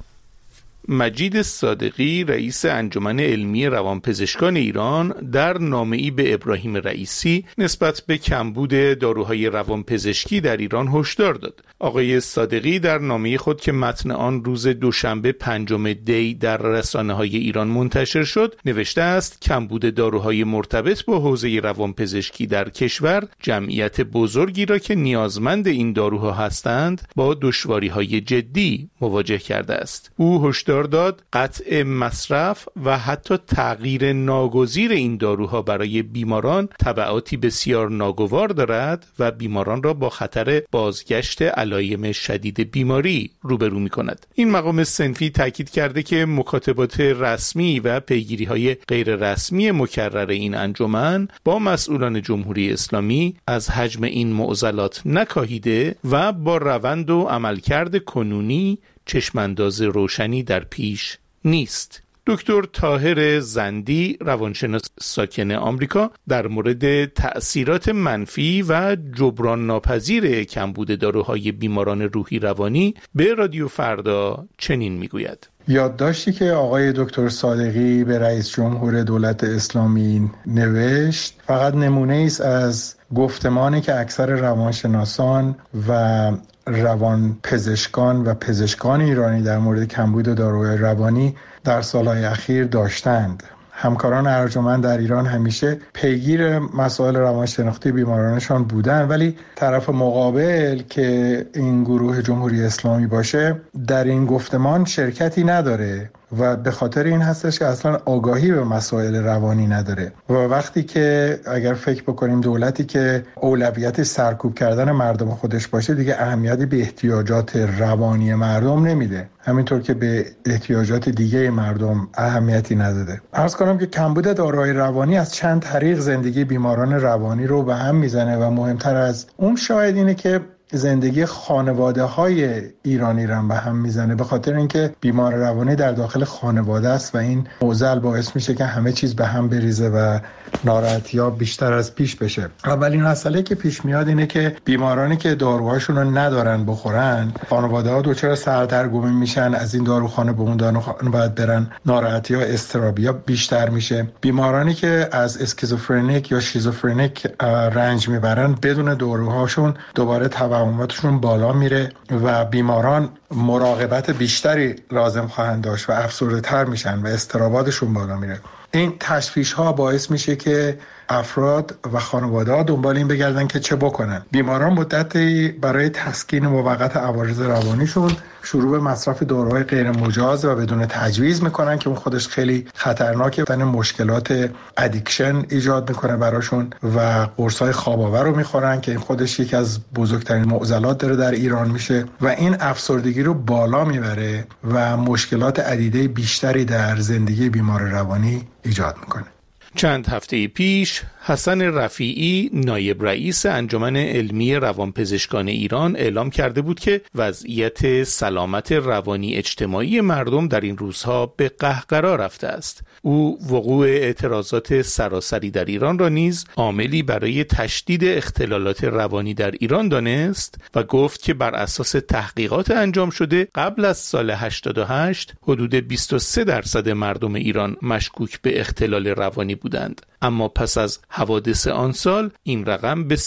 مجید صادقی رئیس انجمن علمی روانپزشکان ایران در نامه‌ای به ابراهیم رئیسی نسبت به کمبود داروهای روانپزشکی در ایران هشدار داد. آقای صادقی در نامه خود که متن آن روز دوشنبه 5 دی در رسانه‌های ایران منتشر شد نوشته است کمبود داروهای مرتبط با حوزه روانپزشکی در کشور جمعیت بزرگی را که نیازمند این داروها هستند با دشواری‌های جدی مواجه کرده است. او هشدار داد قطع مصرف و حتی تغییر ناگزیر این داروها برای بیماران تبعاتی بسیار ناگوار دارد و بیماران را با خطر بازگشت علائم شدید بیماری روبرو می‌کند. این مقام صنفی تاکید کرده که مکاتبات رسمی و پیگیری‌های غیر رسمی مکرر این انجمن با مسئولان جمهوری اسلامی از حجم این معضلات نکاهیده و با روند و عملکرد کنونی چشمانداز روشنی در پیش نیست. دکتر طاهر زندی روانشناس ساکن آمریکا در مورد تأثیرات منفی و جبران ناپذیر کمبود داروهای بیماران روحی روانی به رادیو فردا چنین میگوید. یادداشتی که آقای دکتر صادقی به رئیس جمهور دولت اسلامی نوشت فقط نمونه است از گفتمانی که اکثر روانشناسان و روانپزشکان و پزشکان ایرانی در مورد کمبود داروهای روانی در سالهای اخیر داشتند. همکاران ارجمند در ایران همیشه پیگیر مسائل روانشناختی بیمارانشان بودن، ولی طرف مقابل که این گروه جمهوری اسلامی باشه در این گفتمان شرکتی نداره و به خاطر این هستش که اصلا آگاهی به مسائل روانی نداره. و وقتی که اگر فکر بکنیم دولتی که اولویت سرکوب کردن مردم خودش باشه دیگه اهمیتی به احتیاجات روانی مردم نمیده، همینطور که به احتیاجات دیگه مردم اهمیتی نداده. عرض کنم که کمبود داروهای روانی از چند طریق زندگی بیماران روانی رو به هم میزنه و مهمتر از اون شاید اینه که زندگی خانواده های ایرانی رو به هم میزنه، به خاطر اینکه بیمار روانی در داخل خانواده است و این معضل باعث میشه که همه چیز به هم بریزه و ناراحتی‌ها بیشتر از پیش بشه. اولین مسئله که پیش میاد اینه که بیمارانی که داروهاشون رو ندارن بخورن، خانواده‌ها دچار سردرگمی میشن، از این داروخانه به اون داروخانه باید برن، ناراحتی‌ها استرابیا بیشتر میشه. بیمارانی که از اسکیزوفرنیک یا شیزوفرنیک رنج میبرن بدون داروهاشون دوباره توهماتشون بالا میره و بیماران مراقبت بیشتری لازم خواهند داشت و افسرده‌تر میشن و اضطراباتشون بالا میره. این تشویش‌ها باعث میشه که افراد و خانواده‌ها دنبال این بگردن که چه بکنن. بیماران مدتی برای تسکین موقت عوارض روانیشون شروع به مصرف داروهای غیر مجاز و بدون تجویز میکنن که اون خودش خیلی خطرناکه، یعنی مشکلات ادیکشن ایجاد میکنه براشون و قرص‌های خواب‌آور رو میخورن که این خودش یکی از بزرگترین معضلات داره در ایران میشه و این افسردگی رو بالا میبره و مشکلات عدیده بیشتری در زندگی بیمار روانی ایجاد میکنه. چند هفته پیش حسن رفیعی نایب رئیس انجمن علمی روانپزشکان ایران اعلام کرده بود که وضعیت سلامت روانی اجتماعی مردم در این روزها به قهقرا رفته است. او وقوع اعتراضات سراسری در ایران را نیز عاملی برای تشدید اختلالات روانی در ایران دانست و گفت که بر اساس تحقیقات انجام شده قبل از سال 88 حدود 23% مردم ایران مشکوک به اختلال روانی بودند، اما پس از حوادث آن سال این رقم به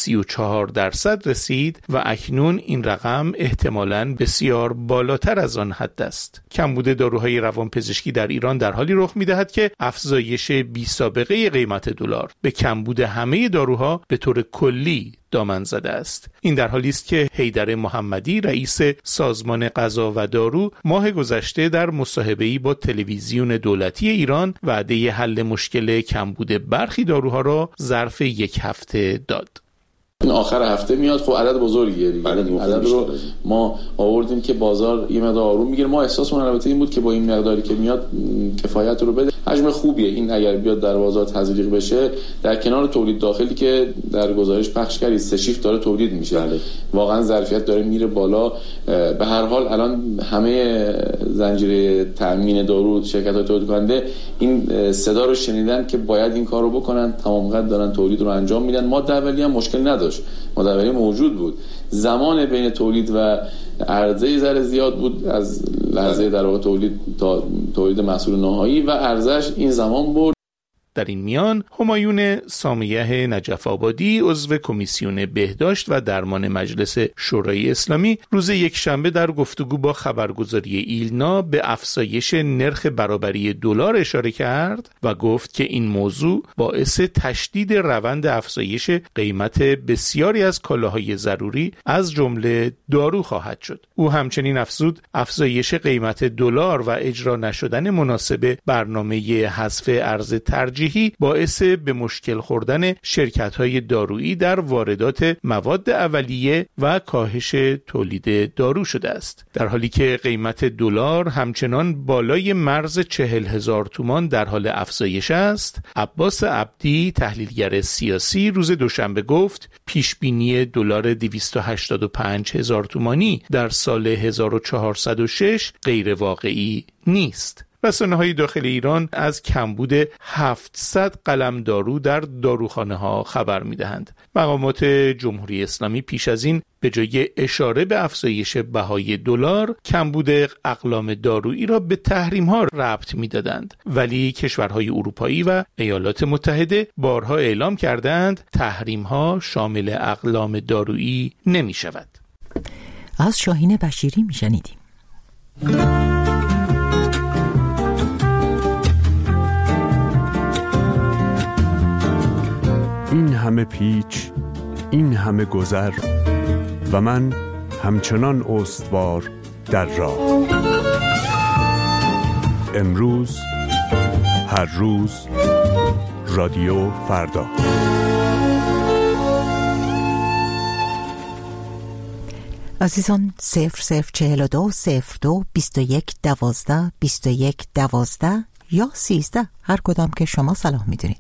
34% رسید و اکنون این رقم احتمالاً بسیار بالاتر از آن حد است. کمبود داروهای روانپزشکی در ایران در حالی رخ می‌دهد که افزایش بی‌سابقه قیمت دلار به کمبود همه داروها به طور کلی دامن زده است. این در حالی است که حیدر محمدی رئیس سازمان غذا و دارو ماه گذشته در مصاحبه‌ای با تلویزیون دولتی ایران وعده حل مشکل کمبود برخی داروها را ظرف یک هفته داد. این آخر هفته میاد، خب عدد بزرگیه دیگه. عدد رو ما آوردیم که بازار یه مقدار آروم میگیره. ما احساسمون البته این بود که با این مقداری که میاد کفایت رو بده. حجم خوبیه. این اگر بیاد در بازار تزریق بشه در کنار تولید داخلی که در گزارش پخش کردید 3 شیفت داره تولید میشه. واقعا ظرفیت داره میره بالا. به هر حال الان همه زنجیره تامین دارو، شرکت‌های تولید کننده این صدا رو شنیدن که باید این کارو بکنن، تمام قد دارن تولید رو انجام میدن. ما اولی هم مشکل نداشت. مدوری موجود بود، زمان بین تولید و عرضه ذره زیاد بود از لحظه در واقع تولید تا تولید محصول نهایی و عرضش این زمان بود. در این میان همایون سامیه نجف آبادی عضو کمیسیون بهداشت و درمان مجلس شورای اسلامی روز یکشنبه در گفتگو با خبرگزاری ایلنا به افزایش نرخ برابری دلار اشاره کرد و گفت که این موضوع باعث تشدید روند افزایش قیمت بسیاری از کالاهای ضروری از جمله دارو خواهد شد. او همچنین افزود افزایش قیمت دلار و اجرا نشدن مناسب برنامه حذف ارز ترجیحی باعث به مشکل خوردن شرکت‌های دارویی در واردات مواد اولیه و کاهش تولید دارو شده است. در حالی که قیمت دلار همچنان بالای مرز 40,000 تومان در حال افزایش است، عباس عبدی تحلیلگر سیاسی روز دوشنبه گفت پیشبینی دلار 285,000 تومانی در سال 1406 غیر واقعی نیست. رسانه‌های داخل ایران از کمبود 700 قلم دارو در داروخانه‌ها خبر می‌دهند. مقامات جمهوری اسلامی پیش از این به جای اشاره به افزایش بهای دلار، کمبود اقلام دارویی را به تحریم‌ها ربط می‌دادند، ولی کشورهای اروپایی و ایالات متحده بارها اعلام کردند تحریم‌ها شامل اقلام دارویی نمی‌شود. از شاهین بشیری می‌شنیدیم. همه پیچ، این همه گذر و من همچنان استوار در راه. امروز، هر روز، رادیو فردا. عزیزان 0042 02 21 12 21 12 یا 13 هر کدام که شما صلاح میدونید.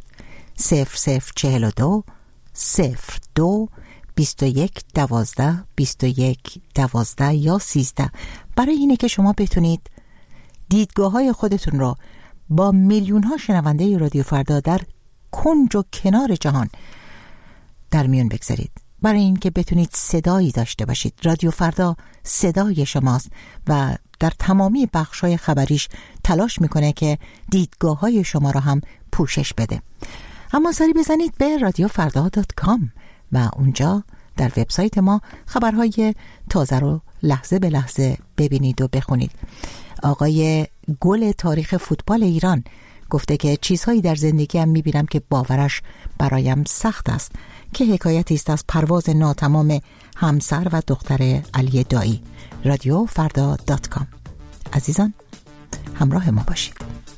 0042 02 21 12 21 12 یا 13 برای اینه که شما بتونید دیدگاه‌های خودتون رو با میلیون‌ها شنونده رادیو فردا در کنج و کنار جهان در میون بگذارید، برای اینکه بتونید صدایی داشته باشید. رادیو فردا صدای شماست و در تمامی بخش‌های خبریش تلاش میکنه که دیدگاه‌های شما رو هم پوشش بده. اما سری بزنید به radiofarda.com و اونجا در وبسایت ما خبرهای تازه رو لحظه به لحظه ببینید و بخونید. آقای گل تاریخ فوتبال ایران گفته که چیزهایی در زندگیم میبینم که باورش برایم سخت است، که حکایتی است از پرواز ناتمام همسر و دختر علی دایی. radiofarda.com. عزیزان همراه ما باشید.